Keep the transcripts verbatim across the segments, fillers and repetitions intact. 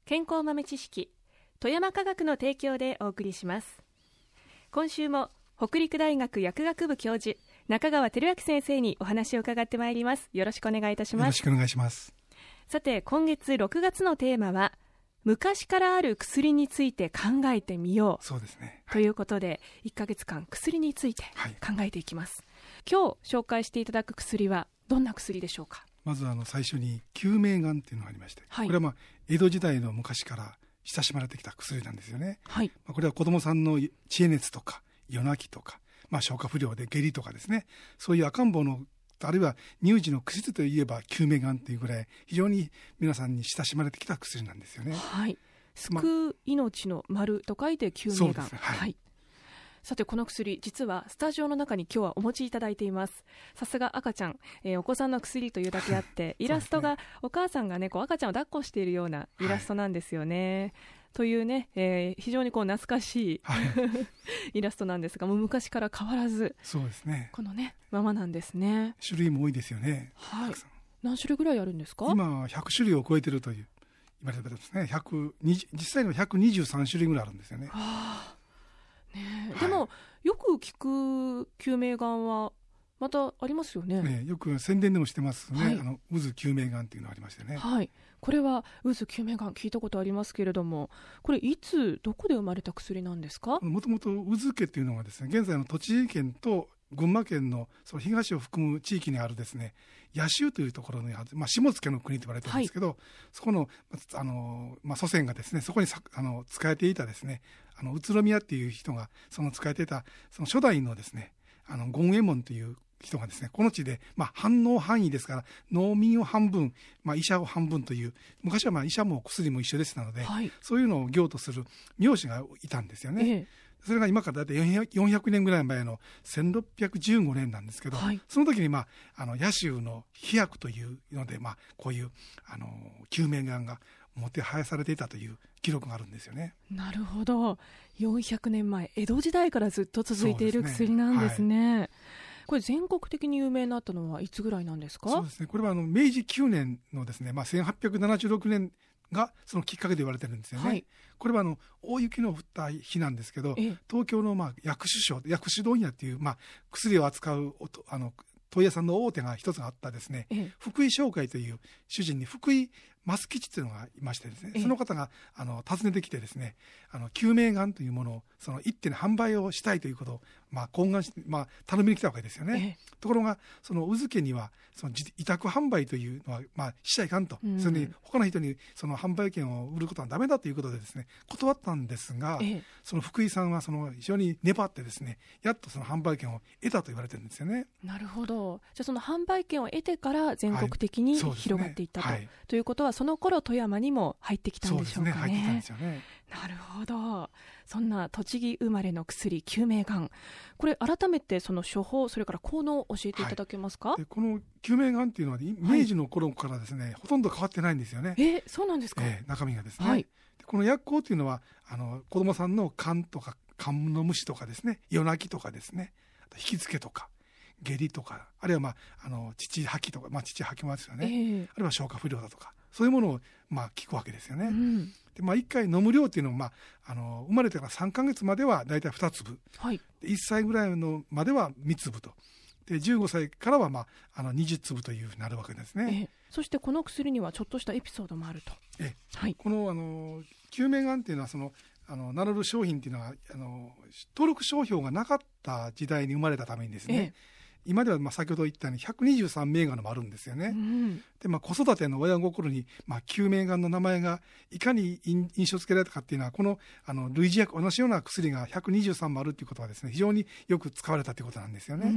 健康豆知識、富山科学の提供でお送りします。今週も北陸大学薬学部教授中川照明先生にお話を伺ってまいります。よろしくお願いいたします。 よろしくお願いします。 さて、今月ろくがつのテーマは昔からある薬について考えてみよう。 そうですね、 はい、ということでいっかげつかん薬について考えていきます、はい、今日紹介していただく薬はどんな薬でしょうか。 まずあの最初に救命丸っていうのがありまして、はい、これはまあ江戸時代の昔から親しまれてきた薬なんですよね、はい。まあ、これは子どもさんの知恵熱とか夜泣きとか、まあ、消化不良で下痢とかですね、そういう赤ん坊のあるいは乳児の薬といえば救命丸というぐらい非常に皆さんに親しまれてきた薬なんですよね、 はい。救う命の丸と書いて救命丸、ね、はいはい。さて、この薬実はスタジオの中に今日はお持ちいただいています。さすが赤ちゃん、えー、お子さんの薬というだけあってイラストが、ね、お母さんが、ね、こう赤ちゃんを抱っこしているようなイラストなんですよね、はい、というね、えー、非常にこう懐かしい、はい、イラストなんですが、もう昔から変わらずそうですね、 このねままなんですね。 種類も多いですよね、 はい。何種類ぐらいあるんですか。 今ひゃく種類を超えているという言われていますね。ひゃくにじゅう実際にはひゃくにじゅうさん種類ぐらいあるんですよね。はあね、はい、でもよく聞く救命丸はまたありますよ ね, ねよく宣伝でもしてますね、はい、あの渦救命丸っていうのがありましてね、 はい。これは渦救命丸聞いたことありますけれども、これいつどこで生まれた薬なんですか。 もともと渦家っていうのはですね、現在の栃木県と群馬県 の, その東を含む地域にあるですね、野州というところに、まあ、下野の国と言われてるんですけど、はい、そこの、あの、まあ、祖先がですね、そこにさあの仕えていたですね、あの宇都宮っていう人がその仕えていたその初代のですね、あの権右衛門という人がですね、この地で、まあ、反応範囲ですから農民を半分、まあ、医者を半分という、昔はまあ医者も薬も一緒ですので、はい、そういうのを業とする名士がいたんですよね、ええ。それが今からだいたいよんひゃくねんぐらい前のせんろっぴゃくじゅうごねんなんですけど、はい、その時に、まあ、あの野州の飛薬というので、まあ、こういうあの救命丸がもてはやされていたという記録があるんですよね。 なるほど。よんひゃくねんまえ、江戸時代からずっと続いている薬なんですね、はい。これ全国的に有名になったのはいつぐらいなんですか。 そうですね、これはあの明治きゅうねんのですね、まあ、せんはっぴゃくななじゅうろくねんがそのきっかけで言われてるんですよね、はい。これはあの大雪の降った日なんですけど、東京のまあ薬種商薬種問屋っていう、まあ、薬を扱うあの問屋さんの大手が一つがあったですね、福井商会という主人に福井増吉というのがいましてですね、その方があの訪ねてきてですね、あの救命丸というものをその一手に販売をしたいということを、まあ、懇願して、まあ、頼みに来たわけですよね。ところがその渦家にはその委託販売というのは、まあ、しちゃいかんと、うん、それに他の人にその販売権を売ることはダメだということでですね、断ったんですが、その福井さんはその非常に粘ってですね、やっとその販売権を得たと言われてるんですよね。 なるほど。じゃあその販売権を得てから全国的に、はい、広がっていったと、はい、ということはその頃富山にも入ってきたんでしょうかね。 そうですね、入ってきたんですよね。 なるほど。そんな栃木生まれの薬救命丸、これ改めてその処方、それから効能を教えていただけますか。はい、 でこの救命丸っていうのは明治の頃からですね、はい、ほとんど変わってないんですよね。 えー、そうなんですか。 えー、中身がですね、 はい、 でこの薬効というのはあの子どもさんの肝とか肝の虫とかですね、夜泣きとかですね、あと引きつけとか下痢とか、あるいは、まあ、あの乳吐きとか、まあ、乳吐きもですよね、えー、あるいは消化不良だとか、そういうものを、まあ、聞くわけですよね、うん。でまあ、いっかい飲む量っていうのを、まあ、あの生まれてからさんかげつまではだいたいに粒、はい、でいっさいぐらいのまではみ粒と、でじゅうごさいからは、まあ、あのにじゅう粒というふうになるわけですね。 えそしてこの薬にはちょっとしたエピソードもあると。 え、はい、この、あの救命丸っていうのはそのあの名乗る商品っていうのはあの登録商標がなかった時代に生まれたためにですね、え今ではまあ先ほど言ったようにひゃくにじゅうさんめいがんもあるんですよね、うん。でまあ、子育ての親心に、まあ、救命丸の名前がいかに印象付けられたかっていうのは、この、あの類似薬同じような薬がひゃくにじゅうさんもあるっていうことはですね、非常によく使われたということなんですよね、うん。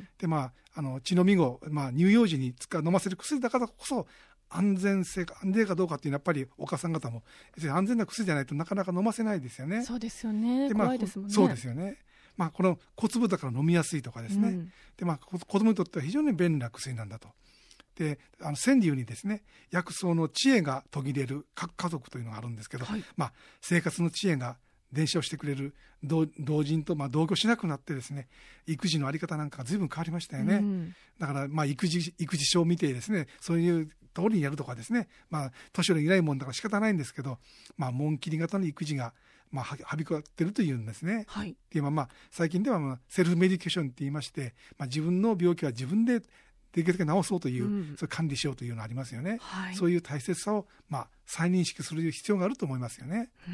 でまあ、あの血のみご、まあ、乳幼児に使う飲ませる薬だからこそ安全性か安全かどうかっていうのはやっぱりお母さん方も安全な薬じゃないとなかなか飲ませないですよね。 そうですよね。 で、まあ、 怖いですもんね。 そうですよね。まあ、この小粒だから飲みやすいとかですね、うん。でまあ、子供にとっては非常に便利な薬なんだと。であの川柳にですね、薬草の知恵が途切れる各家族というのがあるんですけど、はい、まあ、生活の知恵が伝承してくれる 同, 同人とまあ同居しなくなってですね、育児のあり方なんかが随分変わりましたよね、うん、だからまあ育児育児書を見てですね、そういう通りにやるとかですね、まあ年寄りいないもんだから仕方ないんですけど、まあ紋切り型の育児がまあ、はびこってるというんですね、 はい、 で今まあ最近ではまあセルフメディケーションって言いまして、まあ、自分の病気は自分でできるだけ治そうという、うん、それ管理しようというのがありますよね、はい、そういう大切さをまあ再認識する必要があると思いますよね、うん、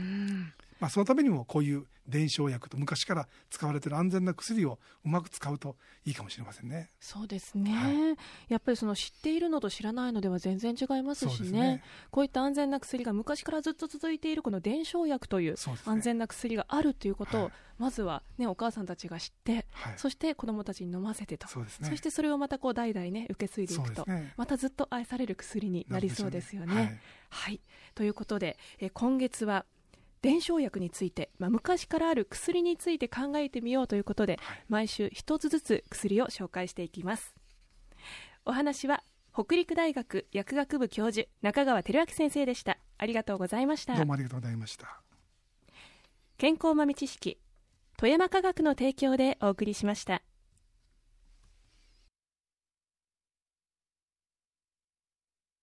まあ、そのためにもこういう伝承薬と昔から使われている安全な薬をうまく使うといいかもしれませんね。 そうですね、はい、やっぱりその知っているのと知らないのでは全然違いますし ね, ねこういった安全な薬が昔からずっと続いているこの伝承薬という安全な薬があるということを、はい、まずは、ね、お母さんたちが知って、はい、そして子どもたちに飲ませてと、 そうですね、そしてそれをまたこう代々、ね、受け継いでいくと、ね、またずっと愛される薬になりそうですよね。はいはい、ということで、え今月は伝承薬について、まあ、昔からある薬について考えてみようということで、はい、毎週一つずつ薬を紹介していきます。お話は北陸大学薬学部教授中川照明先生でした。ありがとうございました。 どうもありがとうございました。 健康豆知識、富山科学の提供でお送りしました。